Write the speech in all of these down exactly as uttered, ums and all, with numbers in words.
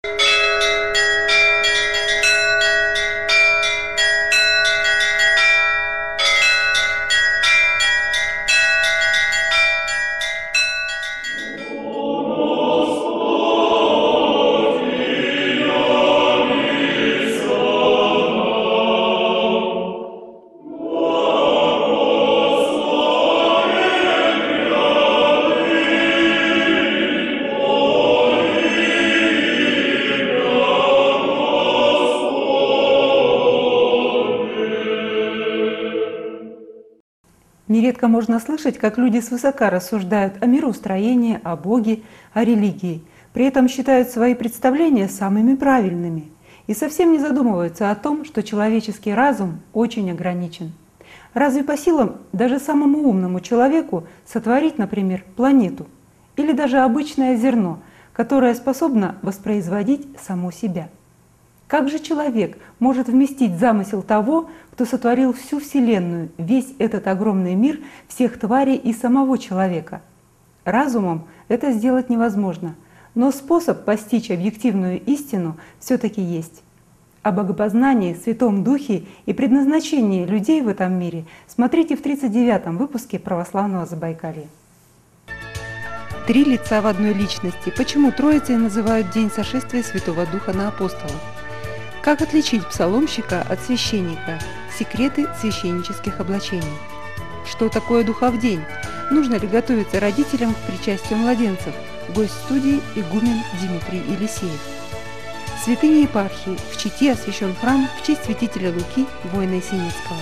Нередко можно слышать, как люди свысока рассуждают о мироустроении, о Боге, о религии, при этом считают свои представления самыми правильными и совсем не задумываются о том, что человеческий разум очень ограничен. Разве по силам даже самому умному человеку сотворить, например, планету или даже обычное зерно, которое способно воспроизводить само себя? Как же человек может вместить замысел того, кто сотворил всю Вселенную, весь этот огромный мир, всех тварей и самого человека? Разумом это сделать невозможно, но способ постичь объективную истину все-таки есть. О богопознании, Святом Духе и предназначении людей в этом мире смотрите в тридцать девятом выпуске «Православного Забайкалья». Три лица в одной личности. Почему Троицей называют день сошествия Святого Духа на апостолов? Как отличить псаломщика от священника? Секреты священнических облачений. Что такое Духовдень? Нужно ли готовиться родителям к причастию младенцев? Гость студии игумен Дмитрий Елисеев. Святыня епархии. В Чите освящен храм в честь святителя Луки, воина Синицкого.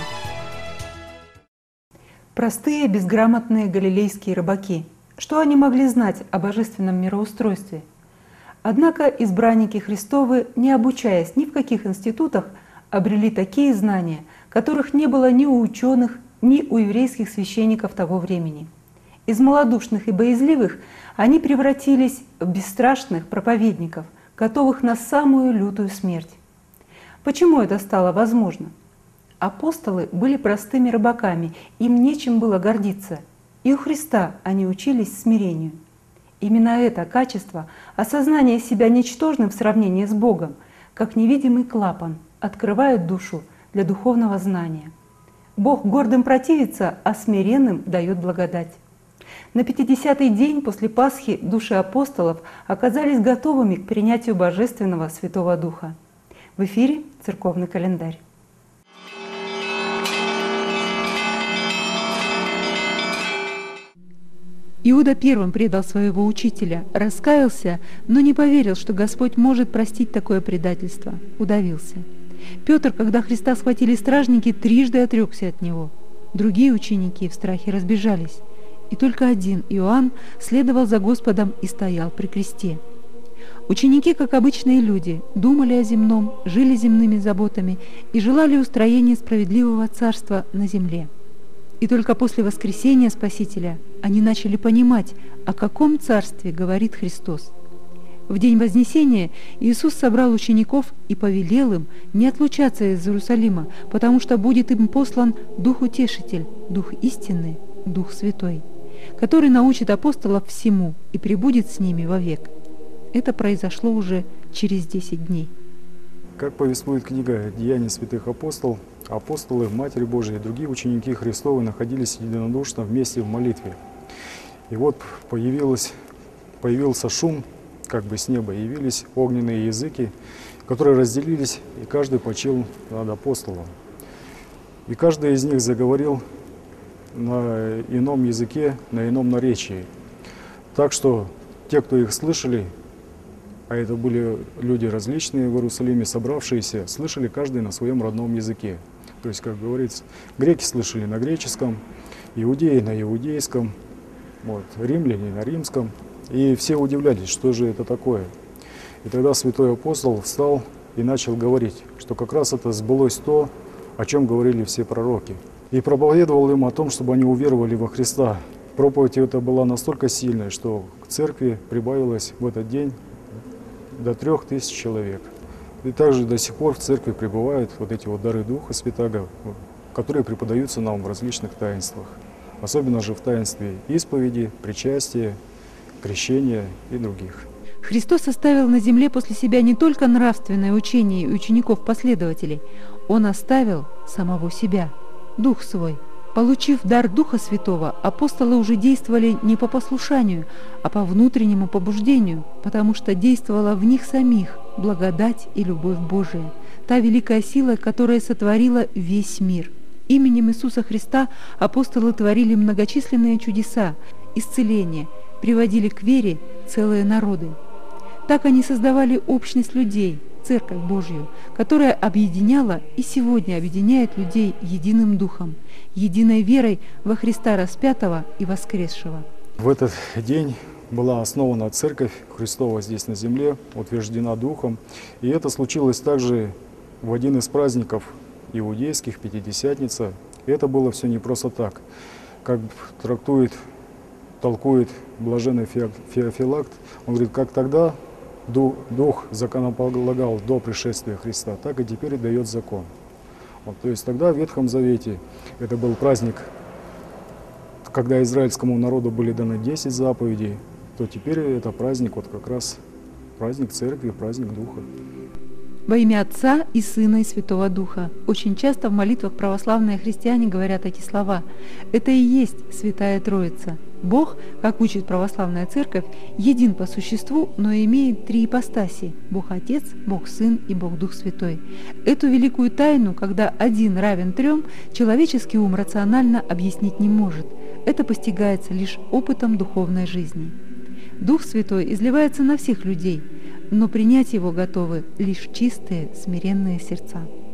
Простые, безграмотные галилейские рыбаки. Что они могли знать о божественном мироустройстве? Однако избранники Христовы, не обучаясь ни в каких институтах, обрели такие знания, которых не было ни у ученых, ни у еврейских священников того времени. Из малодушных и боязливых они превратились в бесстрашных проповедников, готовых на самую лютую смерть. Почему это стало возможно? Апостолы были простыми рыбаками, им нечем было гордиться, и у Христа они учились смирению. Именно это качество, осознание себя ничтожным в сравнении с Богом, как невидимый клапан, открывает душу для духовного знания. Бог гордым противится, а смиренным дает благодать. На пятидесятый день после Пасхи души апостолов оказались готовыми к принятию Божественного Святого Духа. В эфире «Церковный календарь». Иуда первым предал своего учителя, раскаялся, но не поверил, что Господь может простить такое предательство, удавился. Петр, когда Христа схватили стражники, трижды отрекся от него. Другие ученики в страхе разбежались, и только один, Иоанн, следовал за Господом и стоял при кресте. Ученики, как обычные люди, думали о земном, жили земными заботами и желали устроения справедливого царства на земле. И только после воскресения Спасителя они начали понимать, о каком царстве говорит Христос. В день Вознесения Иисус собрал учеников и повелел им не отлучаться из Иерусалима, потому что будет им послан Дух Утешитель, Дух истинный, Дух Святой, который научит апостолов всему и пребудет с ними вовек. Это произошло уже через десять дней. Как повествует книга «Деяния святых апостолов», апостолы, Матерь Божия и другие ученики Христовы находились единодушно вместе в молитве. И вот появилось, появился шум, как бы с неба явились огненные языки, которые разделились, и каждый почил над апостолом. И каждый из них заговорил на ином языке, на ином наречии. Так что те, кто их слышали, а это были люди различные в Иерусалиме, собравшиеся, слышали каждый на своем родном языке. То есть, как говорится, греки слышали на греческом, иудеи на иудейском, вот, римляне на римском. И все удивлялись, что же это такое. И тогда святой апостол встал и начал говорить, что как раз это сбылось то, о чем говорили все пророки. И проповедовал им о том, чтобы они уверовали во Христа. Проповедь эта была настолько сильной, что к церкви прибавилось в этот день до трех тысяч человек. И также до сих пор в церкви пребывают вот эти вот дары Духа Святаго, которые преподаются нам в различных таинствах. Особенно же в таинстве исповеди, причастия, крещения и других. Христос оставил на земле после себя не только нравственное учение учеников-последователей, Он оставил самого себя, Дух Свой. Получив дар Духа Святого, апостолы уже действовали не по послушанию, а по внутреннему побуждению, потому что действовала в них самих благодать и любовь Божия, та великая сила, которая сотворила весь мир. Именем Иисуса Христа апостолы творили многочисленные чудеса, исцеления, приводили к вере целые народы. Так они создавали общность людей, Церковь Божью, которая объединяла и сегодня объединяет людей единым духом, единой верой во Христа распятого и воскресшего. В этот день была основана Церковь Христова здесь на земле, утверждена Духом. И это случилось также в один из праздников иудейских, Пятидесятница. И это было все не просто так. Как трактует, толкует блаженный Феофилакт, он говорит, как тогда Дух законополагал до пришествия Христа, так и теперь дает закон. Вот, то есть тогда в Ветхом Завете это был праздник, когда израильскому народу были даны десять заповедей, то теперь это праздник, вот как раз праздник Церкви, праздник Духа. Во имя Отца и Сына и Святого Духа. Очень часто в молитвах православные христиане говорят эти слова. Это и есть Святая Троица. Бог, как учит православная церковь, един по существу, но имеет три ипостаси – Бог Отец, Бог Сын и Бог Дух Святой. Эту великую тайну, когда один равен трем, человеческий ум рационально объяснить не может. Это постигается лишь опытом духовной жизни. Дух Святой изливается на всех людей, но принять Его готовы лишь чистые, смиренные сердца.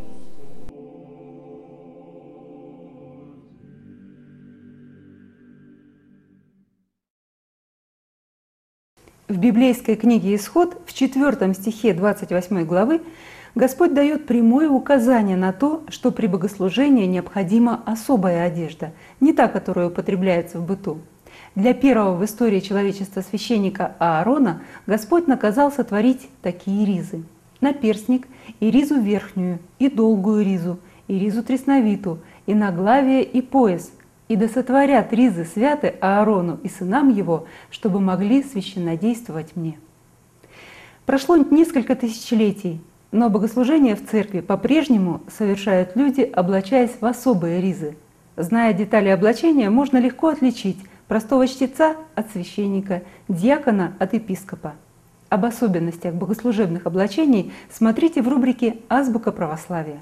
В библейской книге «Исход» в четвёртом стихе двадцать восьмой главы Господь дает прямое указание на то, что при богослужении необходима особая одежда, не та, которая употребляется в быту. Для первого в истории человечества священника Аарона Господь наказал сотворить такие ризы: наперстник, и ризу верхнюю, и долгую ризу, и ризу тресновиту, и наглавие, и пояс. И да сотворят ризы святы Аарону и сынам его, чтобы могли священнодействовать мне. Прошло несколько тысячелетий, но богослужение в церкви по-прежнему совершают люди, облачаясь в особые ризы. Зная детали облачения, можно легко отличить простого чтеца от священника, диакона от епископа. Об особенностях богослужебных облачений смотрите в рубрике «Азбука православия».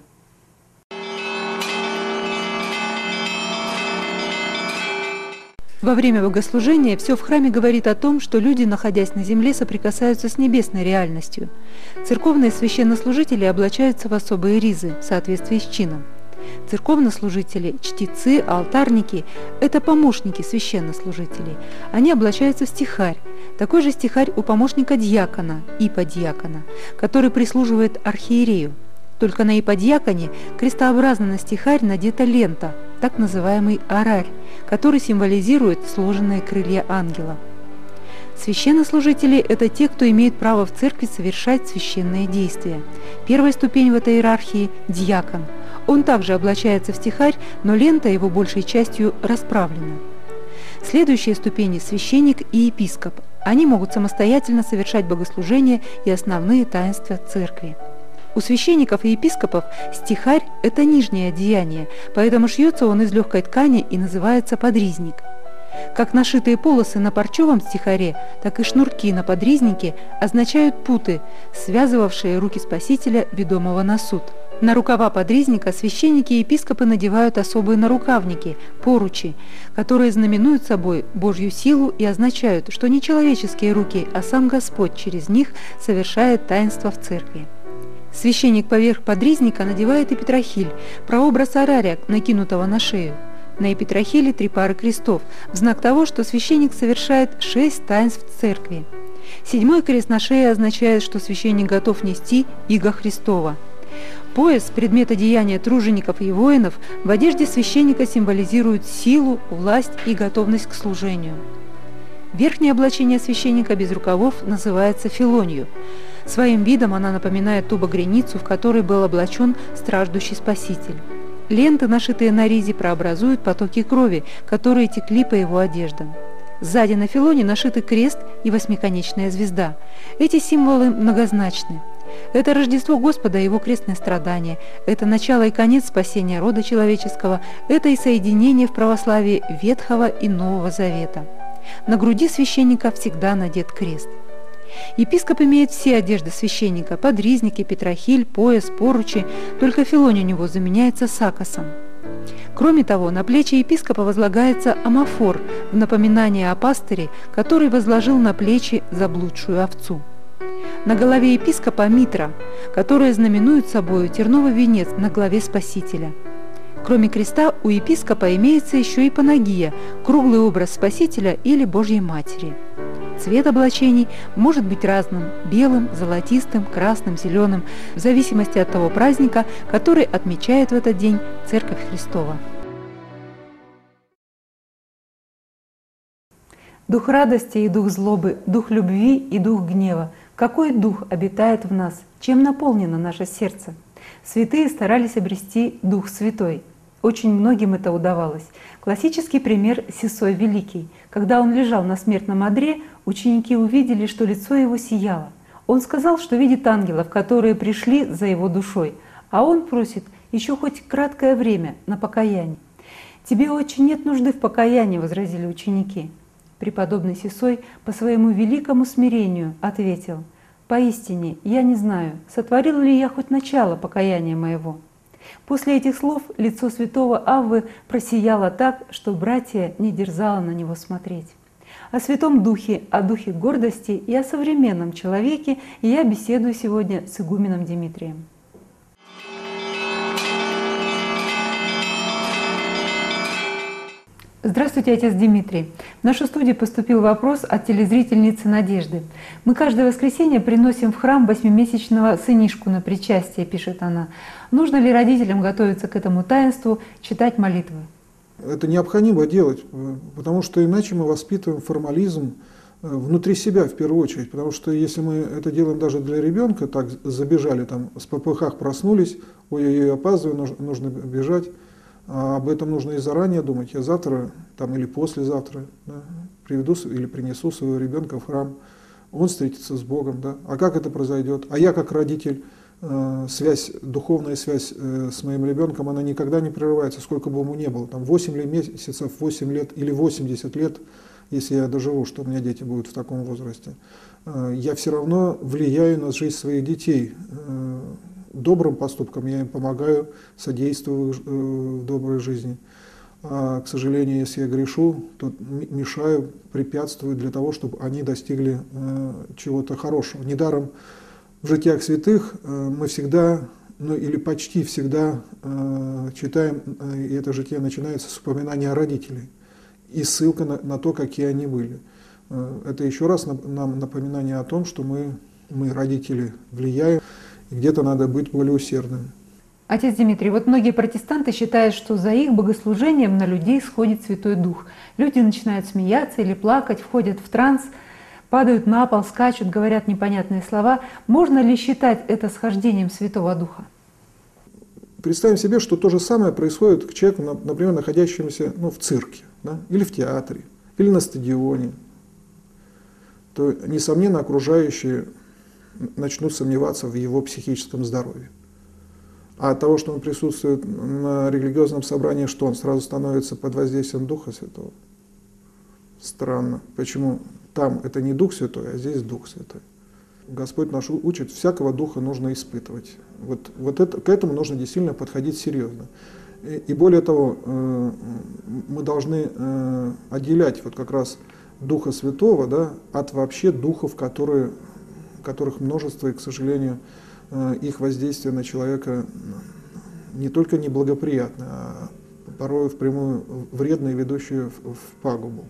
Во время богослужения все в храме говорит о том, что люди, находясь на земле, соприкасаются с небесной реальностью. Церковные священнослужители облачаются в особые ризы в соответствии с чином. Церковнослужители, чтецы, алтарники – это помощники священнослужителей. Они облачаются в стихарь. Такой же стихарь у помощника диакона, иподиакона, который прислуживает архиерею. Только на иподиаконе крестообразно на стихарь надета лента, так называемый орарь, который символизирует сложенные крылья ангела. Священнослужители – это те, кто имеет право в церкви совершать священные действия. Первая ступень в этой иерархии – диакон. Он также облачается в стихарь, но лента его большей частью расправлена. Следующие ступени – священник и епископ. Они могут самостоятельно совершать богослужения и основные таинства церкви. У священников и епископов стихарь – это нижнее одеяние, поэтому шьется он из легкой ткани и называется подризник. Как нашитые полосы на парчевом стихаре, так и шнурки на подризнике означают путы, связывавшие руки Спасителя, ведомого на суд. На рукава подризника священники и епископы надевают особые нарукавники, поручи, которые знаменуют собой Божью силу и означают, что не человеческие руки, а сам Господь через них совершает таинство в церкви. Священник поверх подризника надевает эпитрахиль, прообраз орария, накинутого на шею. На эпитрахиле три пары крестов, в знак того, что священник совершает шесть таинств в церкви. Седьмой крест на шее означает, что священник готов нести иго Христова. Пояс, предмет одеяния тружеников и воинов, в одежде священника символизирует силу, власть и готовность к служению. Верхнее облачение священника без рукавов называется филонью. Своим видом она напоминает ту багряницу, в которой был облачен страждущий Спаситель. Ленты, нашитые на ризе, прообразуют потоки крови, которые текли по его одеждам. Сзади на филоне нашиты крест и восьмиконечная звезда. Эти символы многозначны. Это Рождество Господа и Его крестное страдание, это начало и конец спасения рода человеческого, это и соединение в православии Ветхого и Нового Завета. На груди священника всегда надет крест. Епископ имеет все одежды священника, подризники, петрохиль, пояс, поручи, только филонь у него заменяется сакосом. Кроме того, на плечи епископа возлагается амафор в напоминание о пастыре, который возложил на плечи заблудшую овцу. На голове епископа митра, которая знаменует собою терновый венец на главе Спасителя. Кроме креста у епископа имеется еще и панагия, круглый образ Спасителя или Божьей Матери. Цвет облачений может быть разным – белым, золотистым, красным, зеленым, в зависимости от того праздника, который отмечает в этот день Церковь Христова. Дух радости и дух злобы, дух любви и дух гнева. Какой дух обитает в нас? Чем наполнено наше сердце? Святые старались обрести Дух Святой. Очень многим это удавалось. Классический пример – Сисой Великий. Когда он лежал на смертном одре, ученики увидели, что лицо его сияло. Он сказал, что видит ангелов, которые пришли за его душой, а он просит еще хоть краткое время на покаяние. «Тебе очень нет нужды в покаянии», — возразили ученики. Преподобный Сисой по своему великому смирению ответил: «Поистине, я не знаю, сотворил ли я хоть начало покаяния моего». После этих слов лицо святого Аввы просияло так, что братья не дерзало на него смотреть. О Святом Духе, о духе гордости и о современном человеке я беседую сегодня с игуменом Димитрием. Здравствуйте, отец Димитрий. В нашу студию поступил вопрос от телезрительницы Надежды. «Мы каждое воскресенье приносим в храм восьмимесячного сынишку на причастие», — пишет она. «Нужно ли родителям готовиться к этому таинству, читать молитвы?» Это необходимо делать, потому что иначе мы воспитываем формализм внутри себя в первую очередь. Потому что если мы это делаем даже для ребенка, так забежали, там, с попыхах проснулись, ой-ой-ой, опаздываю, нужно бежать. А об этом нужно и заранее думать. Я завтра там, или послезавтра, да, приведу или принесу своего ребенка в храм, он встретится с Богом. Да. А как это произойдет? А я как родитель, э, связь, духовная связь э, с моим ребенком, она никогда не прерывается, сколько бы ему ни было. Там восемь месяцев, восемь лет или восемьдесят лет, если я доживу, что у меня дети будут в таком возрасте. Э, я все равно влияю на жизнь своих детей. Э, Добрым поступкам я им помогаю, содействую в доброй жизни. А, к сожалению, если я грешу, то мешаю, препятствую для того, чтобы они достигли э, чего-то хорошего. Недаром в житиях святых э, мы всегда, ну или почти всегда э, читаем, э, и это житие начинается с упоминания родителей и ссылка на, на то, какие они были. Э, это еще раз нам напоминание о том, что мы, мы родители, влияем. Где-то надо быть более усердным. Отец Дмитрий, вот многие протестанты считают, что за их богослужением на людей сходит Святой Дух. Люди начинают смеяться или плакать, входят в транс, падают на пол, скачут, говорят непонятные слова. Можно ли считать это схождением Святого Духа? Представим себе, что то же самое происходит к человеку, например, находящемуся ну, в цирке, да, или в театре, или на стадионе. То, несомненно, окружающие начнут сомневаться в его психическом здоровье. А от того, что он присутствует на религиозном собрании, что он сразу становится под воздействием Духа Святого? Странно. Почему там это не Дух Святой, а здесь Дух Святой? Господь наш учит, всякого духа нужно испытывать. Вот, вот это, к этому нужно действительно подходить серьезно. И, и более того, э, мы должны э, отделять вот как раз Духа Святого, да, от вообще духов, которые которых множество, и, к сожалению, их воздействие на человека не только неблагоприятно, а порой впрямую вредно и ведущее в пагубу.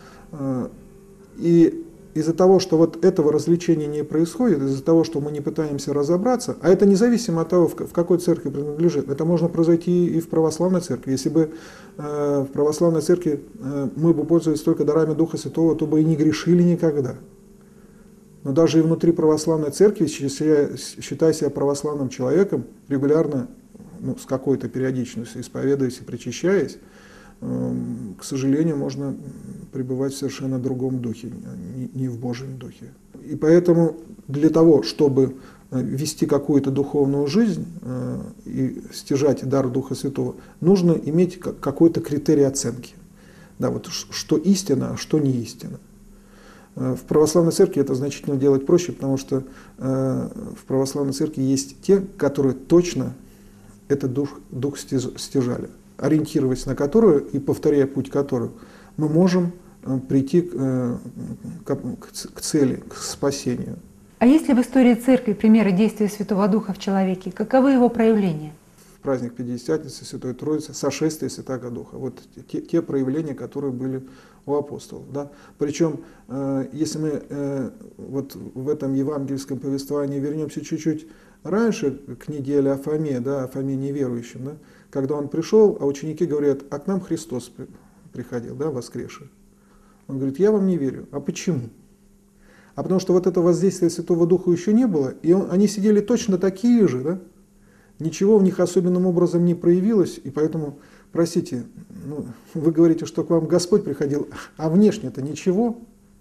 И из-за того, что вот этого развлечения не происходит, из-за того, что мы не пытаемся разобраться, а это независимо от того, в какой церкви принадлежит, это можно произойти и в православной церкви. Если бы в православной церкви мы бы пользовались только дарами Духа Святого, то бы и не грешили никогда. Но даже и внутри православной церкви, считая себя православным человеком, регулярно, ну, с какой-то периодичностью исповедуясь и причащаясь, к сожалению, можно пребывать в совершенно другом духе, не в Божьем духе. И поэтому для того, чтобы вести какую-то духовную жизнь и стяжать дар Духа Святого, нужно иметь какой-то критерий оценки. Да, вот что истина, а что не истина. В православной церкви это значительно делать проще, потому что в православной церкви есть те, которые точно этот дух, дух стяжали, ориентироваться на которую и повторяя путь которую, мы можем прийти к, к, к цели, к спасению. А есть ли в истории церкви примеры действия Святого Духа в человеке? Каковы его проявления? В праздник Пятидесятницы, Святой Троицы, сошествие Святого Духа. Вот те, те проявления, которые были у апостолов. Да? Причем, э, если мы э, вот в этом евангельском повествовании вернемся чуть-чуть раньше, к неделе о Фоме, да, о Фоме неверующем, да, когда он пришел, а ученики говорят, а к нам Христос приходил, да, воскресший. Он говорит, я вам не верю. А почему? А потому что вот это воздействие Святого Духа еще не было, и он, они сидели точно такие же, да? Ничего в них особенным образом не проявилось, и поэтому, простите, ну, вы говорите, что к вам Господь приходил, а внешне-то ничего.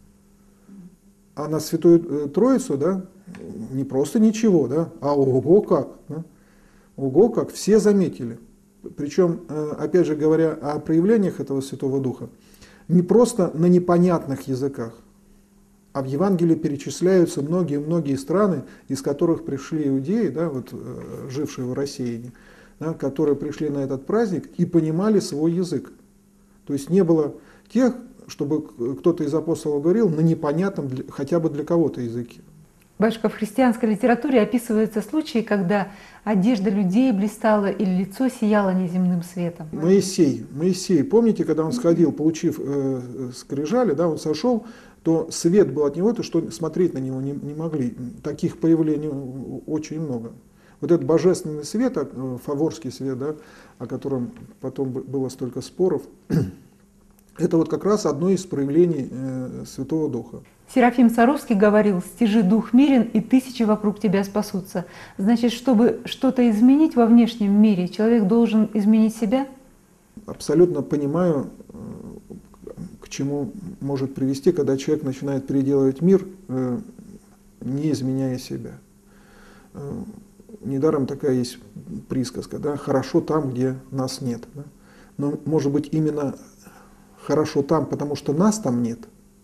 А на Святую Троицу, да, не просто ничего, да, а ого как, да? Ого как, все заметили. Причем, опять же говоря о проявлениях этого Святого Духа, не просто на непонятных языках, а в Евангелии перечисляются многие-многие страны, из которых пришли иудеи, да, вот, жившие в России, да, которые пришли на этот праздник и понимали свой язык. То есть не было тех, чтобы кто-то из апостолов говорил на непонятном для, хотя бы для кого-то языке. Батюшка, в христианской литературе описываются случаи, когда одежда людей блистала или лицо сияло неземным светом. Моисей, Моисей, помните, когда он сходил, получив э, скрижали, да, он сошел, то свет был от него, то что смотреть на него не, не могли. Таких появлений очень много. Вот этот божественный свет, фаворский свет, да, о котором потом было столько споров, это вот как раз одно из проявлений э, Святого Духа. Серафим Саровский говорил, стяжи дух мирен, и тысячи вокруг тебя спасутся. Значит, чтобы что-то изменить во внешнем мире, человек должен изменить себя? Абсолютно понимаю, к чему может привести, когда человек начинает переделывать мир, не изменяя себя. Недаром такая есть присказка, да, хорошо там, где нас нет. Да? Но может быть именно хорошо там, потому что нас там нет.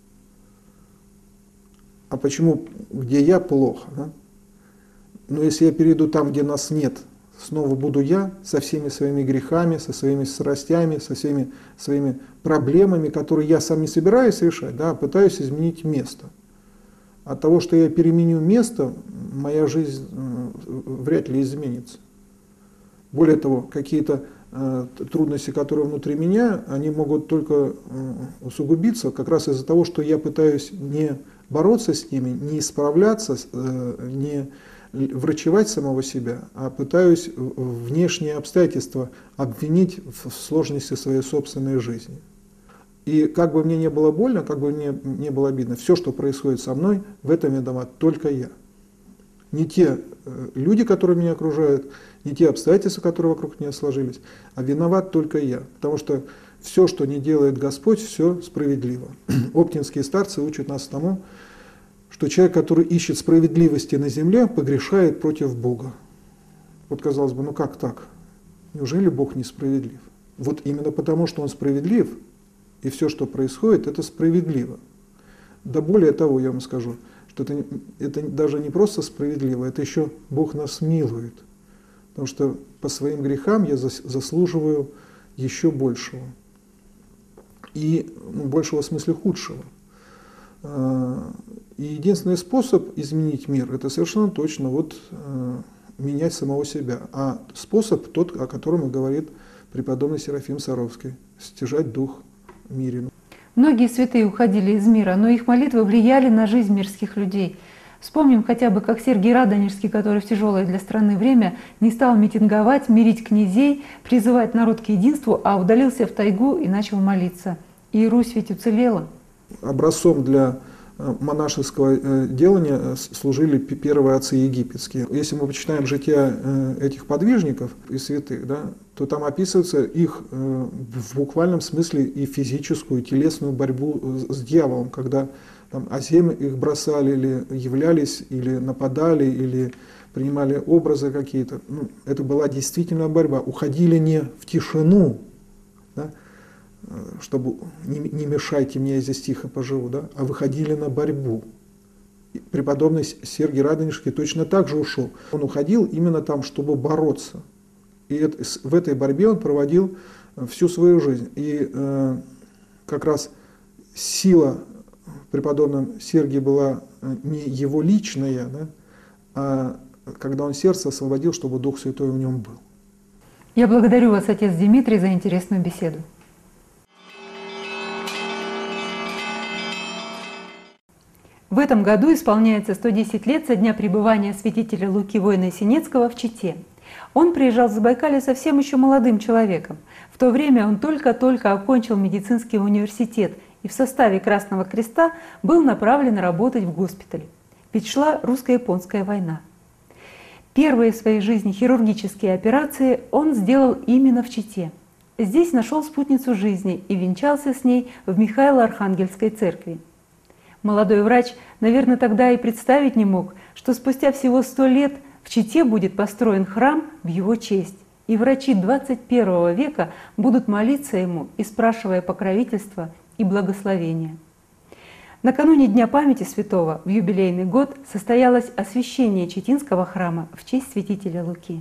А почему, где я, плохо? Да? Но если я перейду там, где нас нет, снова буду я со всеми своими грехами, со своими страстями, со всеми своими проблемами, которые я сам не собираюсь решать, да, а пытаюсь изменить место. От того, что я переменю место, моя жизнь вряд ли изменится. Более того, какие-то э, трудности, которые внутри меня, они могут только э, усугубиться как раз из-за того, что я пытаюсь не бороться с ними, не исправляться, э, не врачевать самого себя, а пытаюсь внешние обстоятельства обвинить в сложности своей собственной жизни. И как бы мне не было больно, как бы мне не было обидно, все, что происходит со мной, в этом виноват только я. Не те люди, которые меня окружают, не те обстоятельства, которые вокруг меня сложились, а виноват только я. Потому что все, что не делает Господь, все справедливо. Оптинские старцы учат нас тому, что человек, который ищет справедливости на земле, погрешает против Бога. Вот казалось бы, ну как так? Неужели Бог несправедлив? Вот именно потому, что Он справедлив, и все, что происходит, это справедливо. Да более того, я вам скажу, что это, это даже не просто справедливо, это еще Бог нас милует. Потому что по своим грехам я заслуживаю еще большего. И ну, большего в смысле худшего. И единственный способ изменить мир, это совершенно точно вот, менять самого себя. А способ тот, о котором и говорит преподобный Серафим Саровский, стяжать дух мирен. Многие святые уходили из мира, но их молитвы влияли на жизнь мирских людей. Вспомним хотя бы, как Сергий Радонежский, который в тяжелое для страны время не стал митинговать, мирить князей, призывать народ к единству, а удалился в тайгу и начал молиться. И Русь ведь уцелела. Образцом для монашеского делания служили первые отцы египетские. Если мы почитаем жития этих подвижников и святых, да, то там описывается их в буквальном смысле и физическую, и телесную борьбу с дьяволом, когда там о землю их бросали, или являлись, или нападали, или принимали образы какие-то. Ну, это была действительно борьба. Уходили не в тишину, да, чтобы не, не мешайте мне, я здесь тихо поживу, да, а выходили на борьбу. И преподобный Сергий Радонежский точно так же ушел. Он уходил именно там, чтобы бороться. И это, в этой борьбе он проводил всю свою жизнь. И э, как раз сила преподобном Сергия была не его личная, да, а когда он сердце освободил, чтобы Дух Святой в нем был. Я благодарю вас, отец Дмитрий, за интересную беседу. В этом году исполняется сто десять лет со дня пребывания святителя Луки Воина-Синецкого в Чите. Он приезжал в Забайкалье совсем еще молодым человеком. В то время он только-только окончил медицинский университет и в составе Красного Креста был направлен работать в госпиталь. Ведь шла русско-японская война. Первые в своей жизни хирургические операции он сделал именно в Чите. Здесь нашел спутницу жизни и венчался с ней в Михаило-Архангельской церкви. Молодой врач, наверное, тогда и представить не мог, что спустя всего сто лет в Чите будет построен храм в его честь, и врачи двадцать первого века будут молиться ему и спрашивая покровительства и благословения. Накануне Дня памяти святого в юбилейный год состоялось освящение Читинского храма в честь святителя Луки.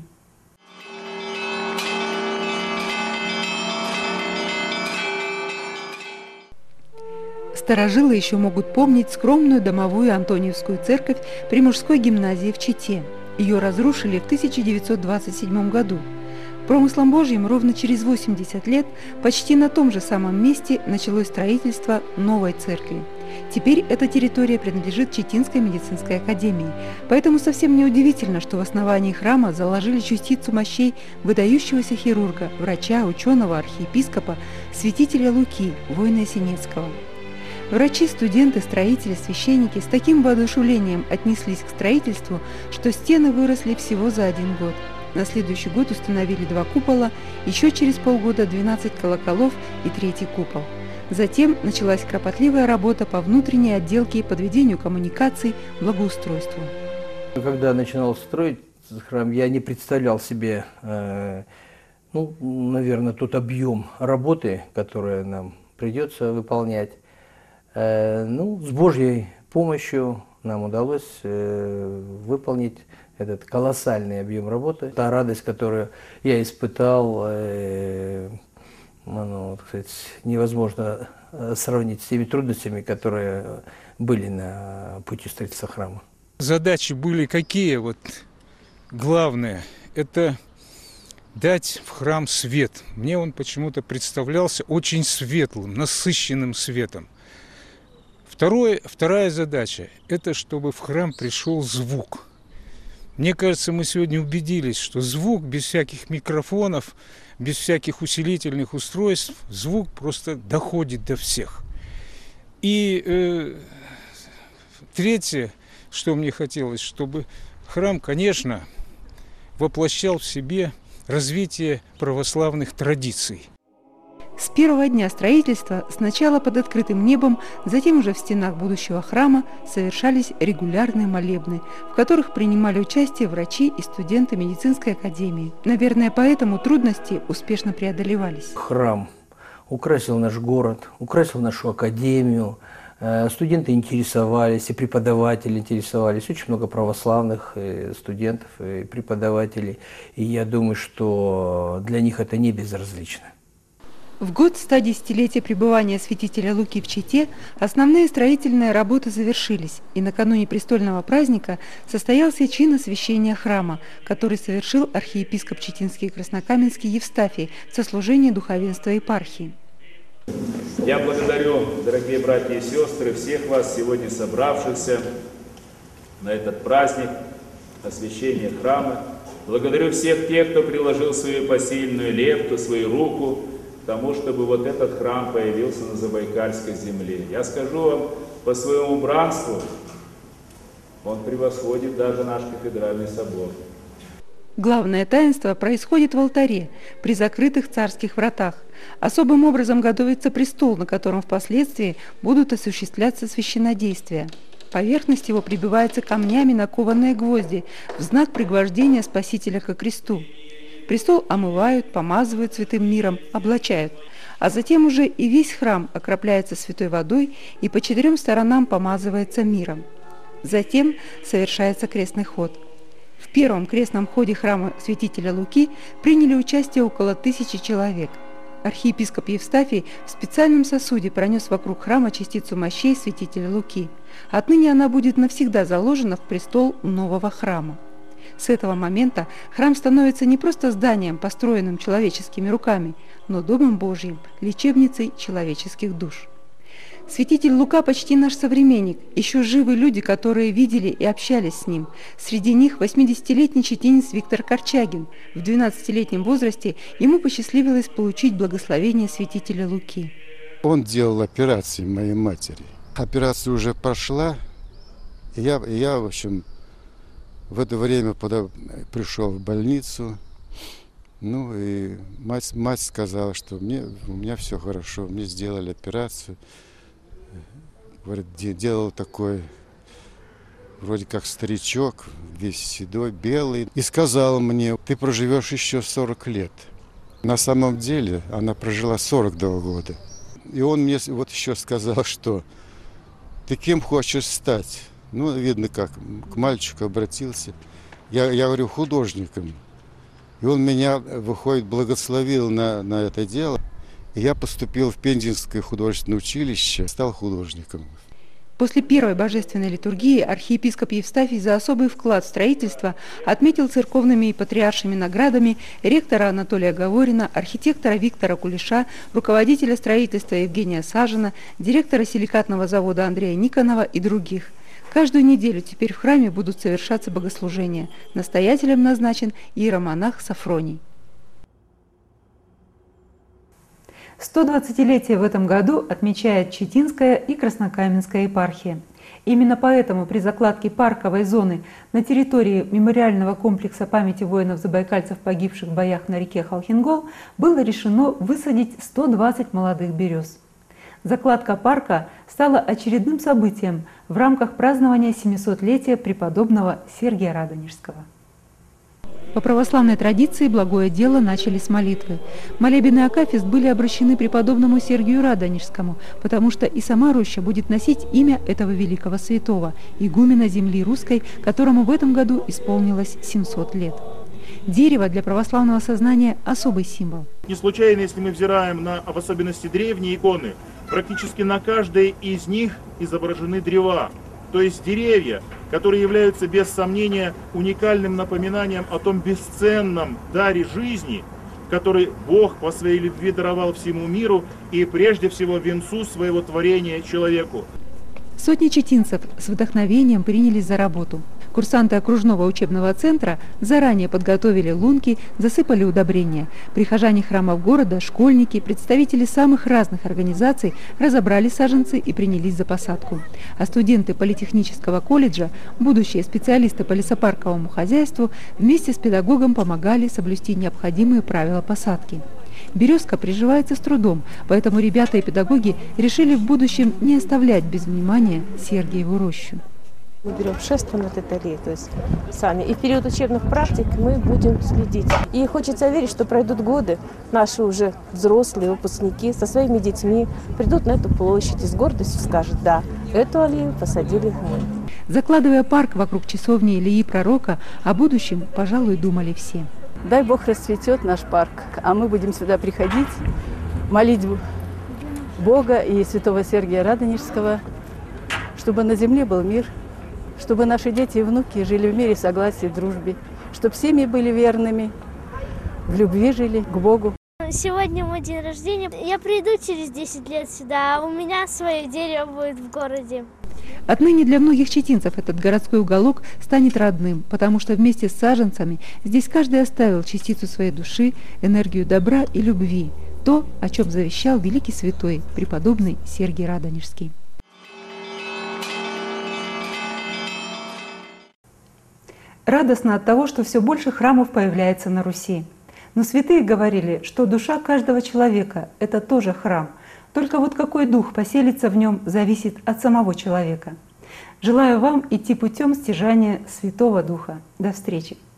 Старожилы еще могут помнить скромную домовую Антониевскую церковь при мужской гимназии в Чите. Ее разрушили в тысяча девятьсот двадцать седьмом году. Промыслом Божьим ровно через восемьдесят лет почти на том же самом месте началось строительство новой церкви. Теперь эта территория принадлежит Читинской медицинской академии, поэтому совсем неудивительно, что в основании храма заложили частицу мощей выдающегося хирурга, врача, ученого, архиепископа, святителя Луки, Воина-Синецкого. Врачи, студенты, строители, священники с таким воодушевлением отнеслись к строительству, что стены выросли всего за один год. На следующий год установили два купола, еще через полгода двенадцать колоколов и третий купол. Затем началась кропотливая работа по внутренней отделке и подведению коммуникаций, благоустройству. Когда начинал строить храм, я не представлял себе, э, ну, наверное, тот объем работы, который нам придется выполнять. Э, ну, с Божьей помощью нам удалось э, выполнить этот колоссальный объем работы. Та радость, которую я испытал, э, ну, так сказать, невозможно сравнить с теми трудностями, которые были на пути строительства храма. Задачи были какие? Вот главное – это дать в храм свет. Мне он почему-то представлялся очень светлым, насыщенным светом. Второе, вторая задача – это чтобы в храм пришел звук. Мне кажется, мы сегодня убедились, что звук без всяких микрофонов, без всяких усилительных устройств, звук просто доходит до всех. И э, третье, что мне хотелось, чтобы храм, конечно, воплощал в себе развитие православных традиций. С первого дня строительства, сначала под открытым небом, затем уже в стенах будущего храма совершались регулярные молебны, в которых принимали участие врачи и студенты медицинской академии. Наверное, поэтому трудности успешно преодолевались. Храм украсил наш город, украсил нашу академию, студенты интересовались, и преподаватели интересовались, очень много православных студентов и преподавателей, и я думаю, что для них это не безразлично. В год стодесятилетия пребывания святителя Луки в Чите основные строительные работы завершились, и накануне престольного праздника состоялся чин освящения храма, который совершил архиепископ Читинский и Краснокаменский Евстафий в сослужении духовенства епархии. Я благодарю, дорогие братья и сестры, всех вас, сегодня собравшихся на этот праздник освящения храма. Благодарю всех тех, кто приложил свою посильную лепту, свою руку к тому, чтобы вот этот храм появился на Забайкальской земле. Я скажу вам, по своему убранству он превосходит даже наш кафедральный собор. Главное таинство происходит в алтаре, при закрытых царских вратах. Особым образом готовится престол, на котором впоследствии будут осуществляться священнодействия. Поверхность его прибивается камнями на кованые гвозди в знак пригвождения Спасителя ко кресту. Престол омывают, помазывают святым миром, облачают, а затем уже и весь храм окропляется святой водой и по четырем сторонам помазывается миром. Затем совершается крестный ход. В первом крестном ходе храма святителя Луки приняли участие около тысячи человек. Архиепископ Евстафий в специальном сосуде пронес вокруг храма частицу мощей святителя Луки. Отныне она будет навсегда заложена в престол нового храма. С этого момента храм становится не просто зданием, построенным человеческими руками, но Домом Божьим, лечебницей человеческих душ. Святитель Лука почти наш современник, еще живы люди, которые видели и общались с ним. Среди них восьмидесятилетний читинец Виктор Корчагин. В двенадцатилетнем возрасте ему посчастливилось получить благословение святителя Луки. Он делал операции моей матери. Операция уже прошла, и я, и я в общем, в это время подо... пришел в больницу. Ну и мать, мать сказала, что мне, у меня все хорошо, мне сделали операцию. Говорит, делал такой, вроде как старичок, весь седой, белый. И сказала мне, ты проживешь еще сорок лет. На самом деле она прожила сорок два года. И он мне вот еще сказал, что ты кем хочешь стать? Ну, видно как, к мальчику обратился. Я, я говорю, художником. И он меня, выходит, благословил на, на это дело. И я поступил в Пензенское художественное училище, стал художником. После первой божественной литургии архиепископ Евстафий за особый вклад в строительство отметил церковными и патриаршими наградами ректора Анатолия Говорина, архитектора Виктора Кулеша, руководителя строительства Евгения Сажина, директора силикатного завода Андрея Никонова и других. Каждую неделю теперь в храме будут совершаться богослужения. Настоятелем назначен иеромонах Сафроний. сто двадцатилетие в этом году отмечает Читинская и Краснокаменская епархия. Именно поэтому при закладке парковой зоны на территории мемориального комплекса памяти воинов-забайкальцев, погибших в боях на реке Халхингол, было решено высадить сто двадцать молодых берез. Закладка парка стала очередным событием в рамках празднования семисотлетия преподобного Сергия Радонежского. По православной традиции благое дело начали с молитвы. Молебен и акафист были обращены преподобному Сергию Радонежскому, потому что и сама роща будет носить имя этого великого святого, игумена земли русской, которому в этом году исполнилось семьсот лет. Дерево для православного сознания – особый символ. Не случайно, если мы взираем на, в особенности, древние иконы, практически на каждой из них изображены древа, то есть деревья, которые являются без сомнения уникальным напоминанием о том бесценном даре жизни, который Бог по своей любви даровал всему миру и прежде всего венцу своего творения человеку. Сотни читинцев с вдохновением принялись за работу. Курсанты окружного учебного центра заранее подготовили лунки, засыпали удобрения. Прихожане храмов города, школьники, представители самых разных организаций разобрали саженцы и принялись за посадку. А студенты политехнического колледжа, будущие специалисты по лесопарковому хозяйству, вместе с педагогом помогали соблюсти необходимые правила посадки. Березка приживается с трудом, поэтому ребята и педагоги решили в будущем не оставлять без внимания Сергиеву рощу. Мы берем шество над этой аллеей, то есть сами. И в период учебных практик мы будем следить. И хочется верить, что пройдут годы, наши уже взрослые выпускники со своими детьми придут на эту площадь и с гордостью скажут: да, эту аллею посадили мы. Закладывая парк вокруг часовни Илии Пророка, о будущем, пожалуй, думали все. Дай Бог расцветет наш парк, а мы будем сюда приходить, молить Бога и святого Сергия Радонежского, чтобы на земле был мир, чтобы наши дети и внуки жили в мире, согласии, дружбе, чтобы семьи были верными, в любви жили к Богу. Сегодня мой день рождения. Я приду через десять лет сюда, а у меня свое дерево будет в городе. Отныне для многих читинцев этот городской уголок станет родным, потому что вместе с саженцами здесь каждый оставил частицу своей души, энергию добра и любви, то, о чем завещал великий святой, преподобный Сергий Радонежский. Радостно от того, что все больше храмов появляется на Руси. Но святые говорили, что душа каждого человека — это тоже храм. Только вот какой дух поселится в нем, зависит от самого человека. Желаю вам идти путем стяжания Святого Духа. До встречи!